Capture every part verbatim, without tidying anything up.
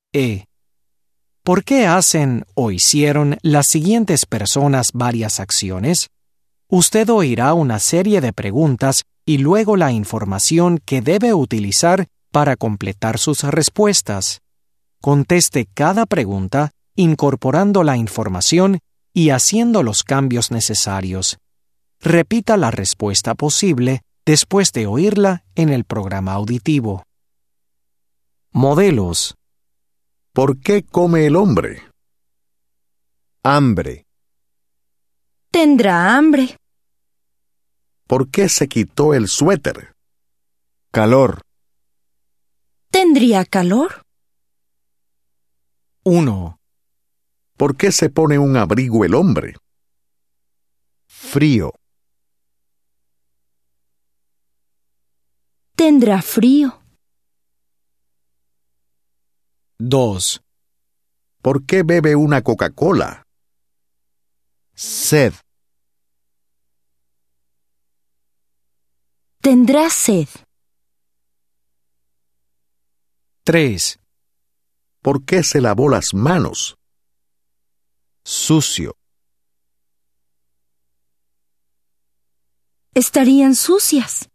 E. ¿Por qué hacen o hicieron las siguientes personas varias acciones? Usted oirá una serie de preguntas y luego la información que debe utilizar para completar sus respuestas. Conteste cada pregunta incorporando la información y haciendo los cambios necesarios. Repita la respuesta posible después de oírla en el programa auditivo. Modelos. ¿Por qué come el hombre? Hambre. Tendrá hambre. ¿Por qué se quitó el suéter? Calor. Tendría calor. uno. ¿Por qué se pone un abrigo el hombre? Frío. Tendrá frío. dos. ¿Por qué bebe una Coca-Cola? Sed. Tendrá sed. tres. ¿Por qué se lavó las manos? Sucio. Estarían sucias.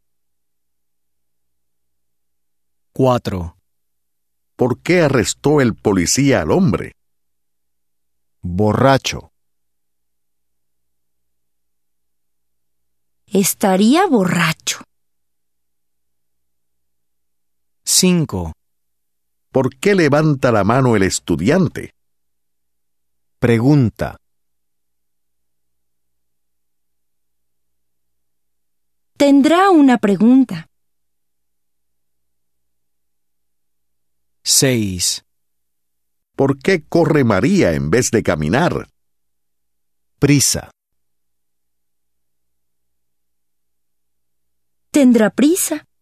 cuatro. ¿Por qué arrestó el policía al hombre? Borracho. Estaría borracho. cinco. ¿Por qué levanta la mano el estudiante? Pregunta. Tendrá una pregunta. seis. ¿Por qué corre María en vez de caminar? Prisa. Tendrá prisa.